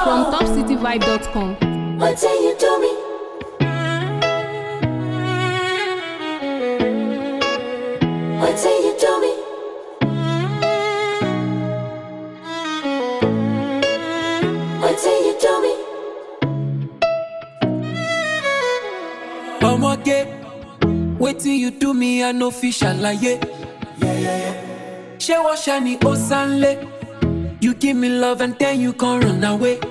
from topcityvibe.com. What say you do me? What say you do me? What say you do me? Omoge, wetin you do me, I no fit ṣàlàyé. Ṣé wọ́n ṣá ni ó sánlé? You give me love and then you can't run away.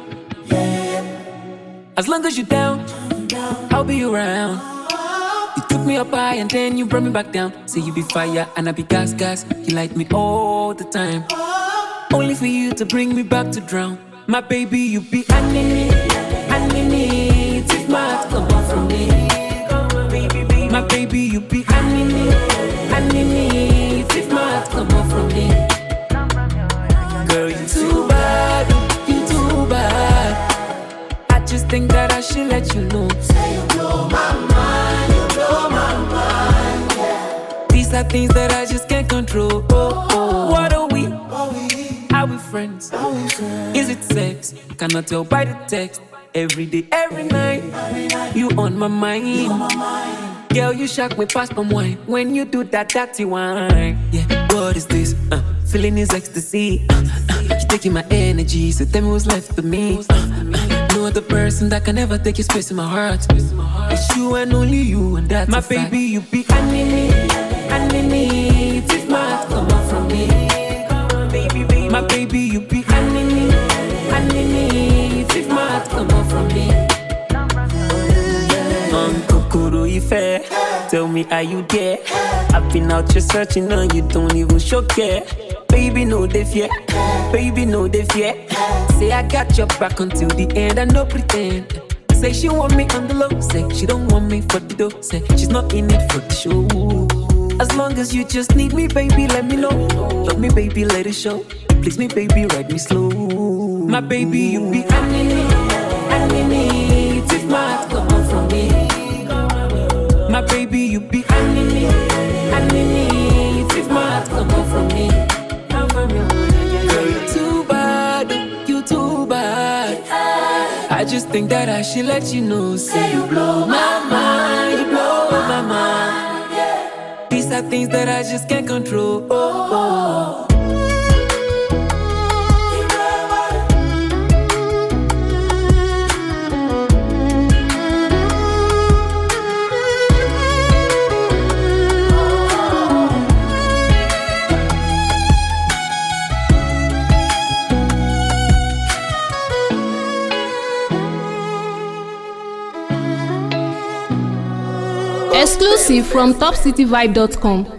As long as you down, I'll be around. You took me up high and then you brought me back down. Say you be fire and I be gas, gas. You light me all the time. Only for you to bring me back to drown. My baby, you be anini, anini. Take my heart, come on from me. My baby, you be anini, anini. Take my heart, come on from me. Girl, you too bad, you too bad. I just think that I should let you know. Say you blow my mind, you blow my mind, yeah. These are things that I just can't control. What are we? Are we friends? Is it sex? Cannot tell by the text. Every day, every night, you on my mind. Girl, you shock me past my wine when you do that dirty wine. Yeah, what is this? Feeling is ecstasy. You're taking my energy, so tell me what's left of me. No other person that can ever take your space in my heart. It's you and only you, and that's my baby. You be anini, anini. Take my heart, come on from me. My baby, you be anini, anini. Take my heart, come on from me. Kokoro Ife, tell me are you there? I've been out here searching and you don't even show care. Baby, no they fear, baby, no they fear. Say I got your back until the end, I no pretend. Say she want me on the low, say she don't want me for the dough. Say she's not in it for the show. As long as you just need me, baby, let me know. Love me, baby, let it show. Please me, baby, ride me slow. My baby, you be anini, anini. Take my heart, come on from me. My baby, you be anini, anini. Take my heart, come on from me. Girl, you too bad, you too bad. I just think that I should let you know. Say you blow my mind, you blow my mind. These are things that I just can't control. Exclusive from topcityvibe.com.